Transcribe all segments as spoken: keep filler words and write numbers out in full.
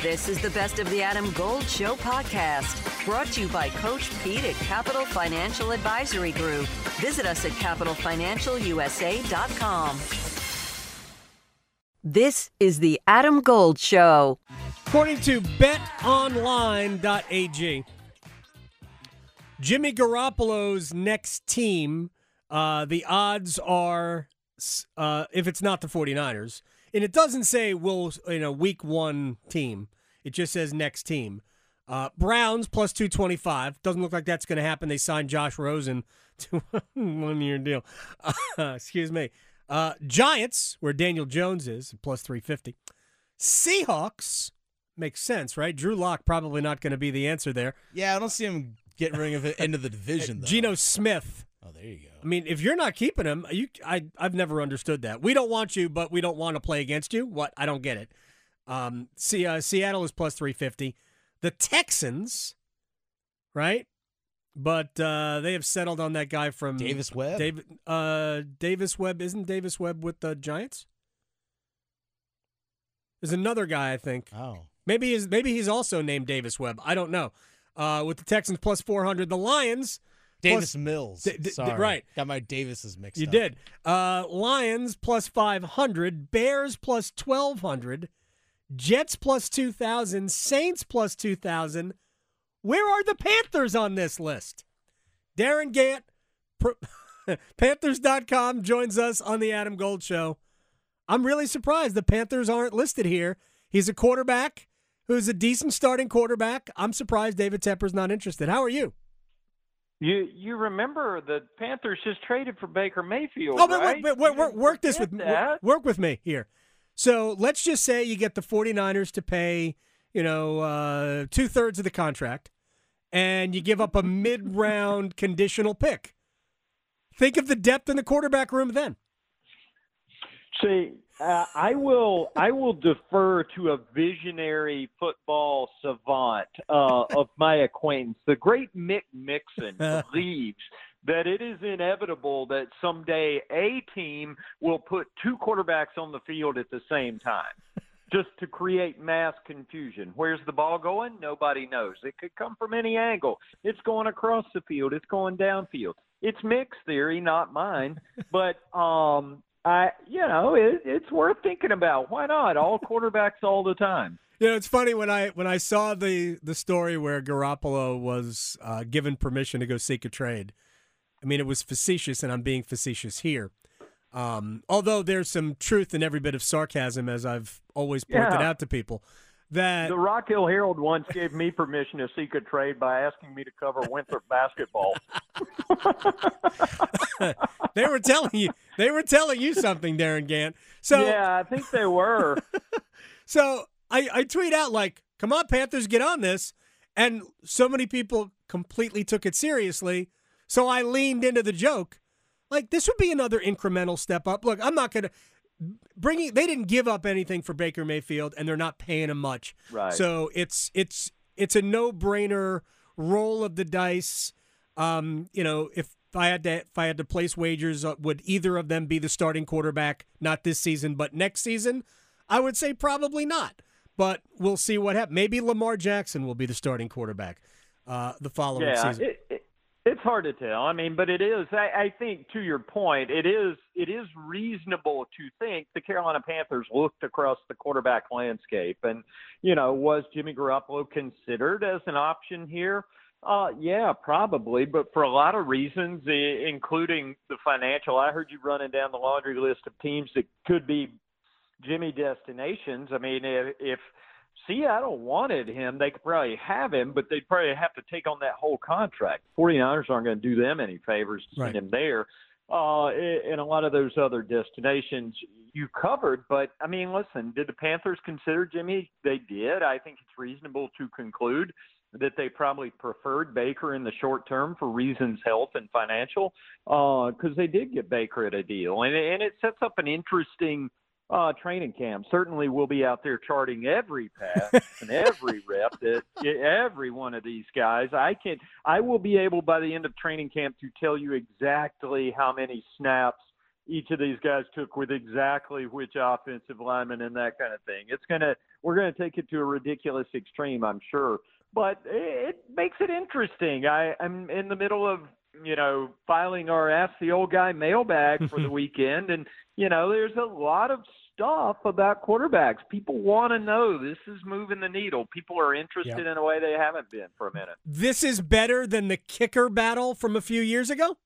This is the Best of the Adam Gold Show podcast, brought to you by Coach Pete at Capital Financial Advisory Group. Visit us at capital financial u s a dot com. This is the Adam Gold Show. According to bet online dot a g, Jimmy Garoppolo's next team, uh, the odds are, uh, if it's not the 49ers, and it doesn't say will you know week one team, it just says next team. Uh, Browns plus two twenty-five. Doesn't look like that's going to happen. They signed Josh Rosen to a one-year deal. Uh, excuse me. Uh, Giants, where Daniel Jones is, plus three fifty. Seahawks, makes sense, right? Drew Lock probably not going to be the answer there. Yeah, I don't see him getting ring of it into the division, though. Geno Smith. Oh, there you go. I mean, if you're not keeping him, you, I, I've never understood that. We don't want you, but we don't want to play against you. What? I don't get it. Um, see, uh, Seattle is plus three fifty. The Texans, right? But uh, they have settled on that guy from Davis Webb. David, uh, Davis Webb. Isn't Davis Webb with the Giants? There's another guy, I think. Oh. Maybe he's, maybe he's also named Davis Webb. I don't know. Uh, with the Texans plus four hundred. The Lions. Davis plus, Mills. D- d- Sorry. Right. Got my Davises mixed you up. You did. Uh, Lions plus five hundred. Bears plus twelve hundred. Jets plus two thousand. Saints plus two thousand. Where are the Panthers on this list? Darren Gant, Panthers dot com, joins us on the Adam Gold Show. I'm really surprised the Panthers aren't listed here. He's a quarterback who's a decent starting quarterback. I'm surprised David Tepper's not interested. How are you? You you remember the Panthers just traded for Baker Mayfield, oh, but right? wait, wait, wait, work this with that. work with me here. So let's just say you get the 49ers to pay, you know, uh, two-thirds of the contract, and you give up a mid-round conditional pick. Think of the depth in the quarterback room then. See, uh, I will I will defer to a visionary football savant uh, of my acquaintance. The great Mick Mixon believes that it is inevitable that someday a team will put two quarterbacks on the field at the same time, just to create mass confusion. Where's the ball going? Nobody knows. It could come from any angle. It's going across the field. It's going downfield. It's Mick's theory, not mine. But um, I, you know, it, it's worth thinking about. Why not? All quarterbacks all the time. You know, it's funny when I when I saw the the story where Garoppolo was uh, given permission to go seek a trade. I mean, it was facetious, and I'm being facetious here. Um, although there's some truth in every bit of sarcasm, as I've always pointed Yeah. out to people. That The Rock Hill Herald once gave me permission to seek a trade by asking me to cover Winthrop basketball. they were telling you they were telling you something, Darren Gant. So yeah, I think they were. So I, I tweet out like, "Come on, Panthers, get on this," and so many people completely took it seriously. So I leaned into the joke. Like, this would be another incremental step up. Look, I'm not going to bring it. They didn't give up anything for Baker Mayfield, and they're not paying him much. Right. So it's it's it's a no-brainer roll of the dice. Um, you know, if I had to if I had to place wagers, uh, would either of them be the starting quarterback? Not this season, but next season? I would say probably not. But we'll see what happens. Maybe Lamar Jackson will be the starting quarterback uh, the following yeah, season. It, it, it's hard to tell. I mean, but it is. I, I think to your point, it is. It is reasonable to think the Carolina Panthers looked across the quarterback landscape, and you know, was Jimmy Garoppolo considered as an option here? Uh, yeah, probably, but for a lot of reasons, I- including the financial. I heard you running down the laundry list of teams that could be Jimmy destinations. I mean, if, if Seattle wanted him, they could probably have him, but they'd probably have to take on that whole contract. 49ers aren't going to do them any favors to send Right. him there. Uh, and a lot of those other destinations you covered. But, I mean, listen, did the Panthers consider Jimmy? They did. I think it's reasonable to conclude that they probably preferred Baker in the short term for reasons health and financial, because uh, they did get Baker at a deal. And, and it sets up an interesting uh, training camp. Certainly we'll be out there charting every pass and every rep that every one of these guys. I can I will be able by the end of training camp to tell you exactly how many snaps each of these guys took with exactly which offensive lineman and that kind of thing. It's gonna we're gonna take it to a ridiculous extreme, I'm sure, but it makes it interesting. I, I'm in the middle of you know filing our Ask the Old Guy mailbag for the weekend, and you know there's a lot of stuff about quarterbacks. People want to know. This is moving the needle. People are interested yep. in a way they haven't been for a minute. This is better than the kicker battle from a few years ago?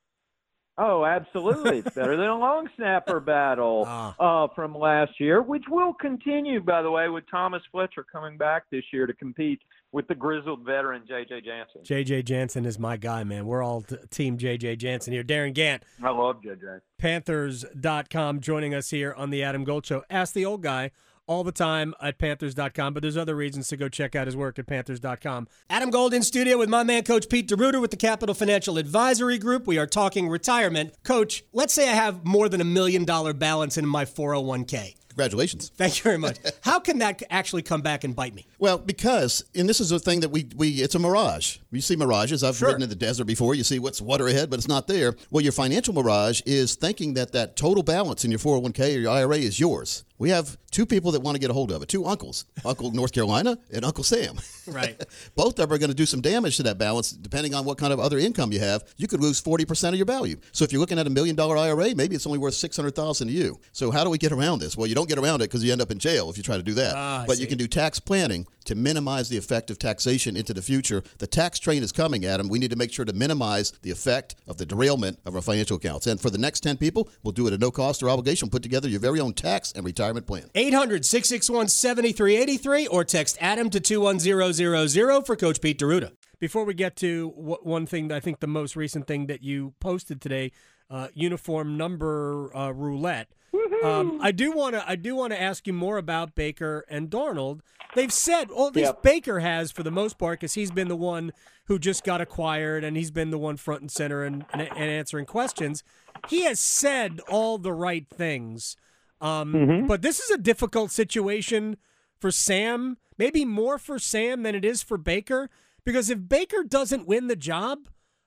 Oh, absolutely. It's better than a long snapper battle uh. Uh, from last year, which will continue, by the way, with Thomas Fletcher coming back this year to compete with the grizzled veteran J J. Jansen. J J. Jansen is my guy, man. We're all t- team J J. Jansen here. Darren Gant. I love J J. Panthers dot com joining us here on the Adam Gold Show. Ask the Old Guy all the time at Panthers dot com, but there's other reasons to go check out his work at Panthers dot com. Adam Gold in studio with my man, Coach Pete DeRuiter with the Capital Financial Advisory Group. We are talking retirement. Coach, let's say I have more than a million dollar balance in my four oh one k. Congratulations. Thank you very much. How can that actually come back and bite me? Well, because, and this is a thing that we, we it's a mirage. You see mirages. I've sure. ridden in the desert before. You see what's water ahead, but it's not there. Well, your financial mirage is thinking that that total balance in your four oh one k or your I R A is yours. We have two people that want to get a hold of it, two uncles, Uncle North Carolina and Uncle Sam. Right. Both of them are going to do some damage to that balance depending on what kind of other income you have. You could lose forty percent of your value. So if you're looking at a million dollar I R A, maybe it's only worth six hundred thousand dollars to you. So how do we get around this? Well, you don't get around it because you end up in jail if you try to do that. Ah, but you can do tax planning to minimize the effect of taxation into the future. The tax train is coming, Adam. We need to make sure to minimize the effect of the derailment of our financial accounts. And for the next ten people, we'll do it at no cost or obligation. Put together your very own tax and retirement plan. eight hundred, six six one, seven three eight three or text Adam to two one zero zero zero for Coach Pete DeRuiter. Before we get to w- one thing, I think the most recent thing that you posted today, uh, uniform number uh, roulette. Um, I do want to I do want to ask you more about Baker and Darnold. They've said, well, at least yep. Baker has for the most part, because he's been the one who just got acquired and he's been the one front and center and, and, and answering questions. He has said all the right things. Um, mm-hmm. But this is a difficult situation for Sam, maybe more for Sam than it is for Baker, because if Baker doesn't win the job,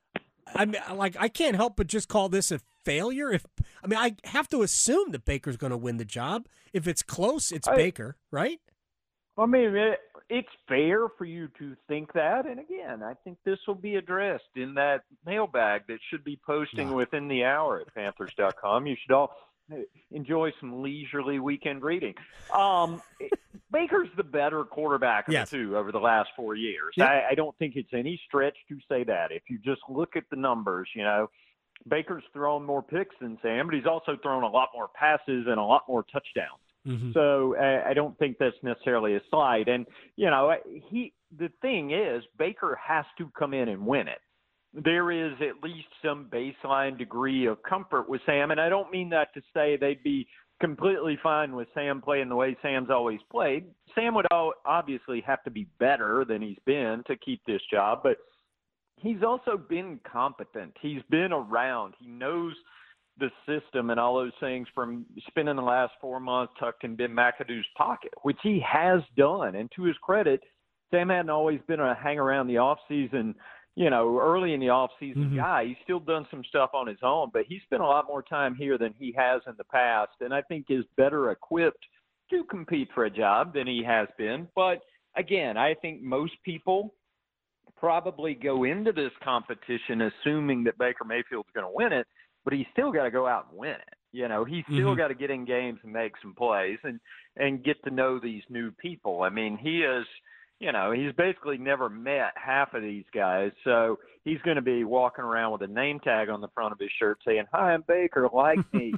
I mean, like I can't help but just call this a failure. If I mean, I have to assume that Baker's going to win the job. If it's close, it's I, Baker, right? I mean, it, it's fair for you to think that. And again, I think this will be addressed in that mailbag that should be posting no. within the hour at Panthers dot com. You should all enjoy some leisurely weekend reading. Um, Baker's the better quarterback of yes. the two over the last four years. Yep. I, I don't think it's any stretch to say that. If you just look at the numbers, you know, Baker's thrown more picks than Sam, but he's also thrown a lot more passes and a lot more touchdowns. Mm-hmm. So I, I don't think that's necessarily a slide. And, you know, he the thing is, Baker has to come in and win it. There is at least some baseline degree of comfort with Sam, and I don't mean that to say they'd be completely fine with Sam playing the way Sam's always played. Sam would obviously have to be better than he's been to keep this job, but he's also been competent. He's been around. He knows the system and all those things from spending the last four months tucked in Ben McAdoo's pocket, which he has done. And to his credit, Sam hadn't always been a hang around the offseason, you know, early in the offseason mm-hmm. guy. He's still done some stuff on his own, but he spent a lot more time here than he has in the past, and I think is better equipped to compete for a job than he has been. But, again, I think most people probably go into this competition assuming that Baker Mayfield's going to win it, but he's still got to go out and win it. You know, he's still mm-hmm. got to get in games and make some plays and, and get to know these new people. I mean, he is – you know, he's basically never met half of these guys, so he's going to be walking around with a name tag on the front of his shirt saying, "Hi, I'm Baker, like me."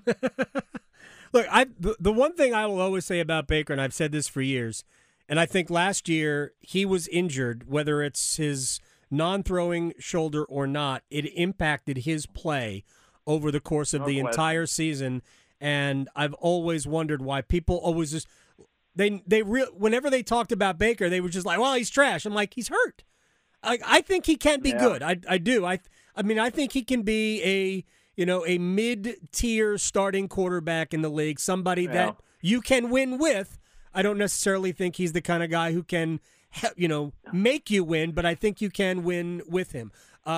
Look, I the, the one thing I will always say about Baker, and I've said this for years, and I think last year he was injured, whether it's his non-throwing shoulder or not, it impacted his play over the course of no the question. entire season, and I've always wondered why people always just – They they re- whenever they talked about Baker, they were just like, "Well, he's trash." I'm like, "He's hurt." I I think he can be yeah. good. I I do. I I mean, I think he can be a you know a mid-tier starting quarterback in the league, somebody yeah. that you can win with. I don't necessarily think he's the kind of guy who can you know make you win, but I think you can win with him. Um,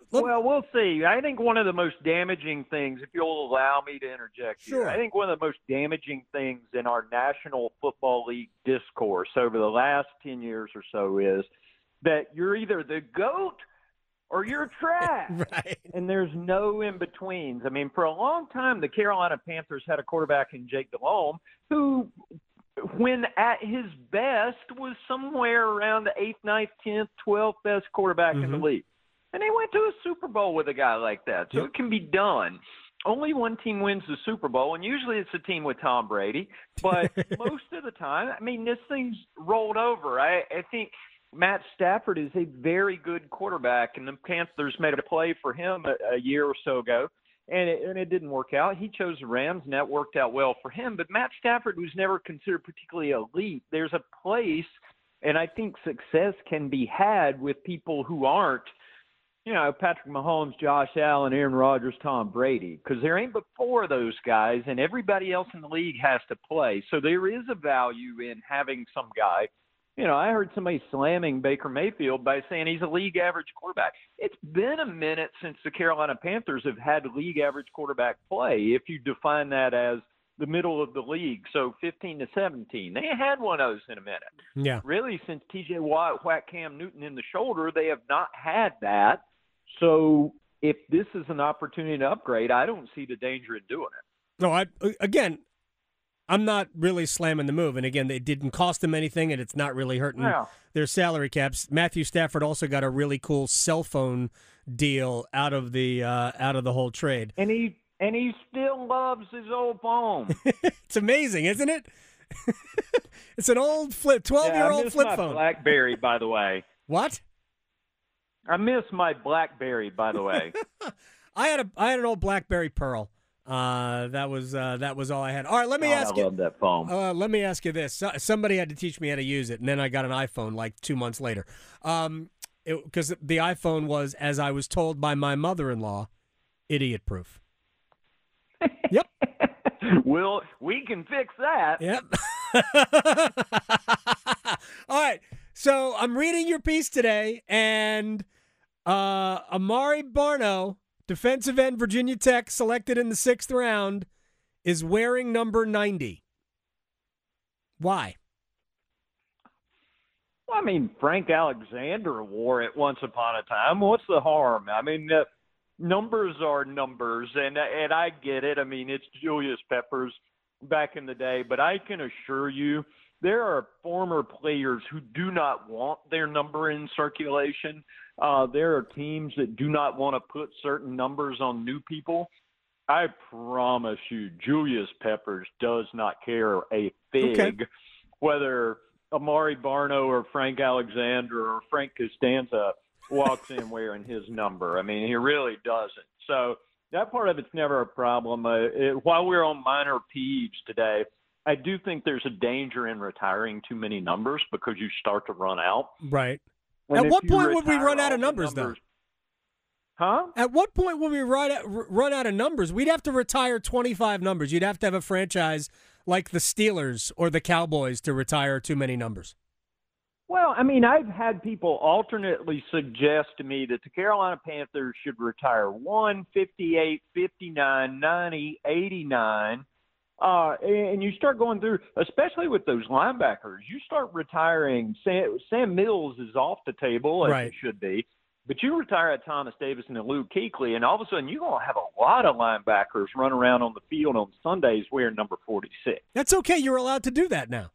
let, Well, we'll see. I think one of the most damaging things, if you'll allow me to interject Sure. here, I think one of the most damaging things in our National Football League discourse over the last ten years or so is that you're either the GOAT or you're trash. right. And there's no in-betweens. I mean, for a long time, the Carolina Panthers had a quarterback in Jake Delhomme who, when at his best, was somewhere around the eighth, ninth, tenth, twelfth best quarterback Mm-hmm. in the league. And they went to a Super Bowl with a guy like that. So Yep. it can be done. Only one team wins the Super Bowl, and usually it's a team with Tom Brady. But most of the time, I mean, this thing's rolled over. I, I think Matt Stafford is a very good quarterback, and the Panthers made a play for him a, a year or so ago, and it, and it didn't work out. He chose the Rams, and that worked out well for him. But Matt Stafford was never considered particularly elite. There's a place, and I think success can be had with people who aren't, you know, Patrick Mahomes, Josh Allen, Aaron Rodgers, Tom Brady, because there ain't before those guys, and everybody else in the league has to play. So there is a value in having some guy. You know, I heard somebody slamming Baker Mayfield by saying he's a league average quarterback. It's been a minute since the Carolina Panthers have had league average quarterback play, if you define that as the middle of the league, so fifteen to seventeen. They had one of those in a minute. Yeah. Really, since T J Watt whacked Cam Newton in the shoulder, they have not had that. So if this is an opportunity to upgrade, I don't see the danger in doing it. No, I again, I'm not really slamming the move. And again, it didn't cost them anything, and it's not really hurting Yeah. their salary caps. Matthew Stafford also got a really cool cell phone deal out of the uh, out of the whole trade. And he and he still loves his old phone. It's amazing, isn't it? It's an old flip, twelve-year-old yeah, I miss flip my phone. BlackBerry, by the way. What? I miss my BlackBerry, by the way. I had a I had an old BlackBerry Pearl. Uh, that was uh, that was all I had. All right, let me God, ask I you. love that phone. Uh, let me ask you this. So, somebody had to teach me how to use it, and then I got an iPhone like two months later. Um, because the iPhone was, as I was told by my mother-in-law, idiot-proof. Yep. Well, we can fix that. Yep. All right. So I'm reading your piece today, and uh, Amari Barno, defensive end, Virginia Tech, selected in the sixth round, is wearing number ninety. Why? Well, I mean, Frank Alexander wore it once upon a time. What's the harm? I mean, uh, numbers are numbers, and and I get it. I mean, it's Julius Peppers back in the day, but I can assure you there are former players who do not want their number in circulation. Uh, there are teams that do not want to put certain numbers on new people. I promise you, Julius Peppers does not care a fig Okay. whether Amari Barno or Frank Alexander or Frank Costanza walks in wearing his number. I mean, he really doesn't. So that part of it's never a problem. Uh, it, while we're on minor peeves today, I do think there's a danger in retiring too many numbers because you start to run out. Right. And At if what you point would we retire run out all of the numbers, though? Huh? At what point would we run out, run out of numbers? We'd have to retire twenty-five numbers. You'd have to have a franchise like the Steelers or the Cowboys to retire too many numbers. Well, I mean, I've had people alternately suggest to me that the Carolina Panthers should retire one, fifty-eight, fifty-nine, ninety, eighty-nine. Uh, and you start going through, especially with those linebackers, you start retiring. Sam, Sam Mills is off the table, as Right. it should be. But you retire at Thomas Davidson and Luke Kuechly, and all of a sudden you're going to have a lot of linebackers run around on the field on Sundays wearing number forty-six. That's okay. You're allowed to do that now.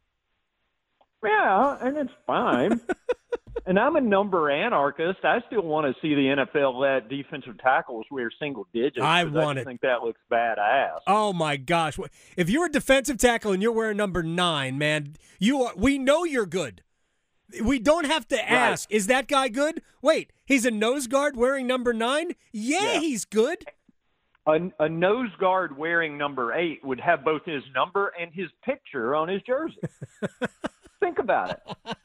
Yeah, and it's fine. And I'm a number anarchist. I still want to see the N F L let defensive tackles wear single digits. I 'cause want I it. think that looks badass. Oh my gosh! If you're a defensive tackle and you're wearing number nine, man, you are. We know you're good. We don't have to ask. Is that guy good? Wait, he's a nose guard wearing number nine. Yeah, Yeah. he's good. A, a nose guard wearing number eight would have both his number and his picture on his jersey. Think about it.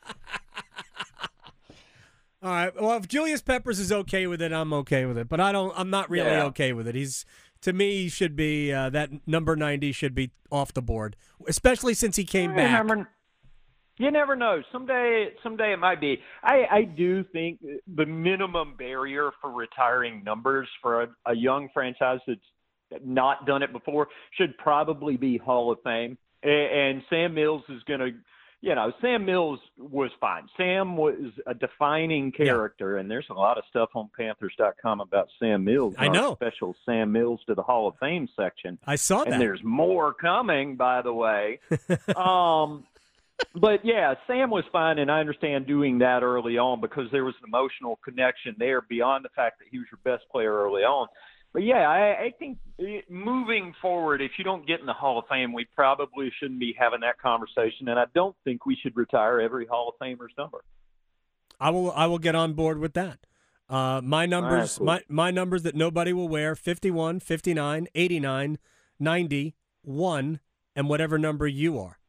All right. Well, if Julius Peppers is okay with it, I'm okay with it. But I don't. I'm not really Yeah. okay with it. He's to me he should be uh, that number ninety should be off the board, especially since he came back. Remember, You never know. Someday, someday it might be. I, I do think the minimum barrier for retiring numbers for a, a young franchise that's not done it before should probably be Hall of Fame. And, and Sam Mills is going to, you know, Sam Mills was fine. Sam was a defining character, yeah. and there's a lot of stuff on Panthers dot com about Sam Mills. I know. Special Sam Mills to the Hall of Fame section. I saw that. And there's more coming, by the way. um. But, yeah, Sam was fine, and I understand doing that early on because there was an emotional connection there beyond the fact that he was your best player early on. But, yeah, I, I think moving forward, if you don't get in the Hall of Fame, we probably shouldn't be having that conversation, and I don't think we should retire every Hall of Famer's number. I will I will get on board with that. Uh, my numbers right, cool. my, my numbers that nobody will wear, fifty-one, fifty-nine, eighty-nine, ninety, one, and whatever number you are.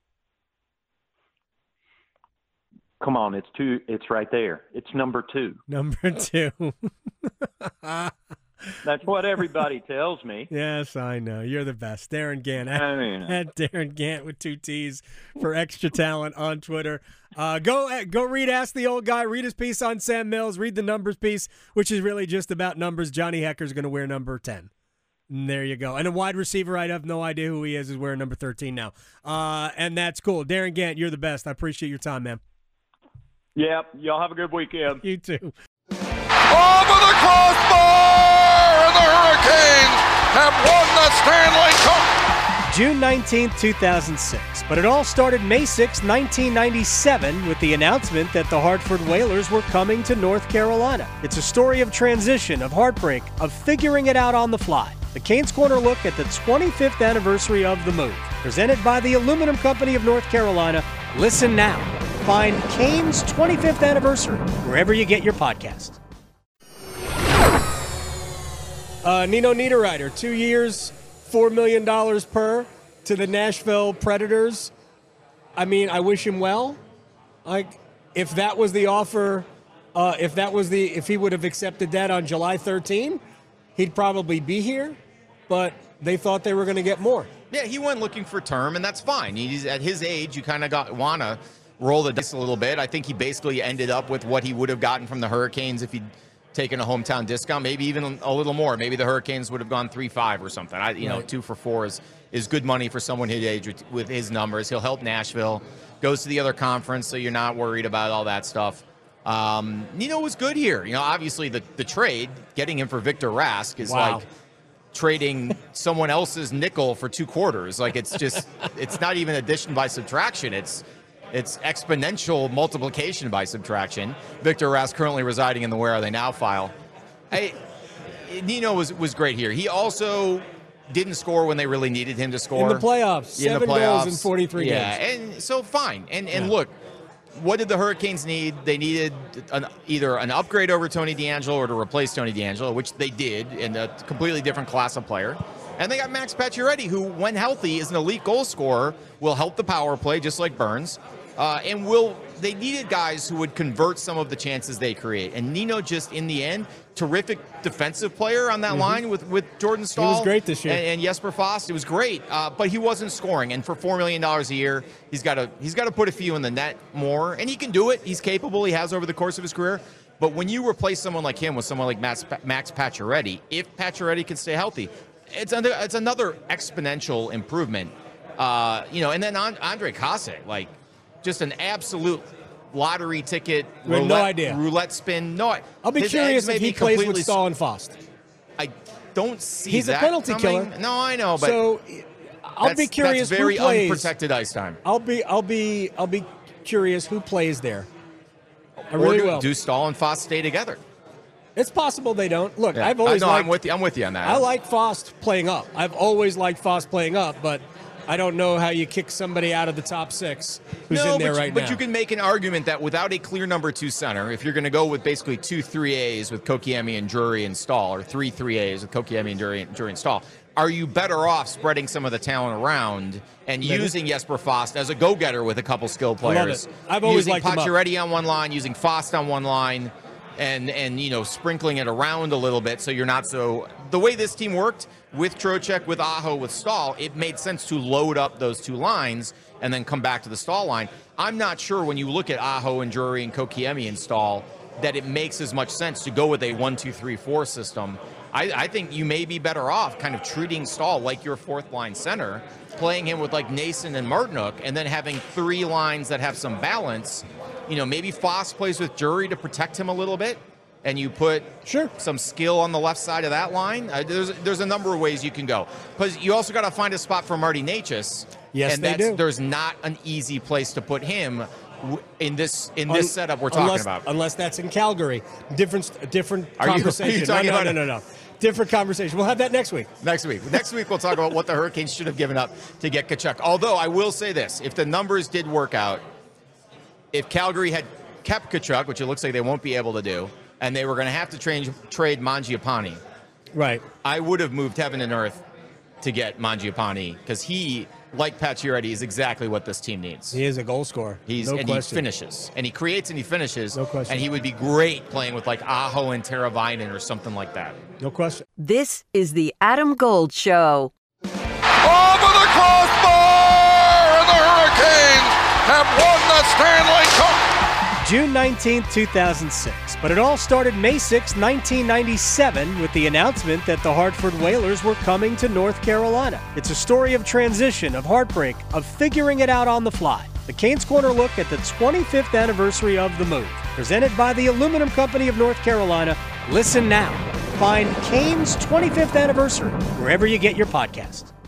Come on, it's two. It's right there. It's number two. Number two. That's what everybody tells me. Yes, I know. You're the best. Darren Gant. I mean, at Darren Gant with two T's for Extra Talent on Twitter. Uh, go go read Ask the Old Guy. Read his piece on Sam Mills. Read the numbers piece, which is really just about numbers. Johnny Hecker's going to wear number ten. And there you go. And a wide receiver, I have no idea who he is, is wearing number thirteen now. Uh, and that's cool. Darren Gant, you're the best. I appreciate your time, man. Yep. Y'all have a good weekend. You too. Over the crossbar, and the Hurricanes have won the Stanley Cup. June nineteenth, two thousand six. But it all started May sixth, nineteen ninety-seven, with the announcement that the Hartford Whalers were coming to North Carolina. It's a story of transition, of heartbreak, of figuring it out on the fly. The Canes Corner look at the twenty-fifth anniversary of the move. Presented by the Aluminum Company of North Carolina. Listen now. Find Canes' twenty-fifth anniversary wherever you get your podcast. Uh, Nino Niederreiter, two years, four million dollars per to the Nashville Predators. I mean, I wish him well. Like, if that was the offer, uh, if that was the, if he would have accepted that on July thirteenth, he'd probably be here. But they thought they were going to get more. Yeah, he went looking for term, and that's fine. He's at his age. You kind of got wanna roll the dice a little bit. I think he basically ended up with what he would have gotten from the Hurricanes if he'd taken a hometown discount, maybe even a little more. Maybe the Hurricanes would have gone three five or something. I, you right. know, two for four is, is good money for someone his age with, with his numbers. He'll help Nashville. Goes to the other conference, so you're not worried about all that stuff. Um, Nino was good here. You know, obviously the, the trade, getting him for Victor Rask is wow. like trading someone else's nickel for two quarters. Like, it's just, it's not even addition by subtraction. It's It's exponential multiplication by subtraction. Victor Rask currently residing in the Where Are They Now file. Hey, Nino was, was great here. He also didn't score when they really needed him to score. In the playoffs. In Seven the playoffs. goals in forty-three yeah, games. Yeah, and so fine. And, and yeah. look, what did the Hurricanes need? They needed an, either an upgrade over Tony DeAngelo or to replace Tony DeAngelo, which they did, in a completely different class of player. And they got Max Pacioretty, who, when healthy, is an elite goal scorer, will help the power play, just like Burns. Uh, and will they needed guys who would convert some of the chances they create. And Nino just, in the end, terrific defensive player on that mm-hmm. line with, with Jordan Staal. He was great this year. And, and Jesper Fast. It was great, uh, but he wasn't scoring. And for four million dollars a year, he's got to he's got to put a few in the net more. And he can do it. He's capable. He has over the course of his career. But when you replace someone like him with someone like Max, Max Pacioretty, if Pacioretty can stay healthy, it's, under, it's another exponential improvement. Uh, you know, and then Andre Kase, like, just an absolute lottery ticket. We have roulette, no idea. Roulette spin. No, I'll be curious if he plays with Staal and Fast. I don't see He's that a penalty coming. killer. No, I know, but so I'll be curious that's very who plays. unprotected ice time. I'll be, I'll be, I'll be curious who plays there. I or really do, will. Do Staal and Fast stay together? It's possible they don't. Look, Yeah. I've always I, no, liked, I'm with you. I'm with you on that. I like Fast playing up. I've always liked Fast playing up, but I don't know how you kick somebody out of the top six who's no, in there but, right but now. you can make an argument that without a clear number two center, if you're going to go with basically two three A's with Kokiemi and Drury and Staal, or three three A's with Kokiemi and Drury, Drury and Staal, are you better off spreading some of the talent around and Maybe. using Jesper Fast as a go-getter with a couple skill players? I love it. I've always using liked him up. Pacioretty on one line, using Fast on one line, and and you know sprinkling it around a little bit so you're not so. The way this team worked with Trocheck, with Aho, with Staal, it made sense to load up those two lines and then come back to the Staal line. I'm not sure when you look at Aho and Drury and Kokiemi in Stahl that it makes as much sense to go with a one two three four system. I, I think you may be better off kind of treating Stahl like your fourth line center, playing him with like Nason and Martinook, and then having three lines that have some balance. You know, maybe Foss plays with Drury to protect him a little bit, and you put sure some skill on the left side of that line. Uh, there's there's a number of ways you can go. Because you also got to find a spot for Marty Necas. Yes, and they that's, do. There's not an easy place to put him in this in this Un- setup we're talking unless, about. Unless that's in Calgary. Different different Are you- are you conversation. talking no, no, about no, it? no, no. Different conversation. We'll have that next week. Next week. Next week, we'll talk about what the Hurricanes should have given up to get Tkachuk. Although, I will say this. If the numbers did work out, if Calgary had kept Tkachuk, which it looks like they won't be able to do, and they were going to have to trade, trade Mangiapane, right? I would have moved heaven and earth to get Mangiapane because he, like Pacioretty, is exactly what this team needs. He is a goal scorer. He's no and question. he finishes, and he creates and he finishes. No question. And he would be great playing with like Aho and Teravainen or something like that. No question. This is the Adam Gold Show. Over the crossbar, and the Hurricanes have won the Stanley Cup. June nineteenth, two thousand six. But it all started May sixth, nineteen ninety-seven, with the announcement that the Hartford Whalers were coming to North Carolina. It's a story of transition, of heartbreak, of figuring it out on the fly. The Canes Corner look at the twenty-fifth anniversary of the move. Presented by the Aluminum Company of North Carolina. Listen now. Find Canes twenty-fifth anniversary wherever you get your podcast.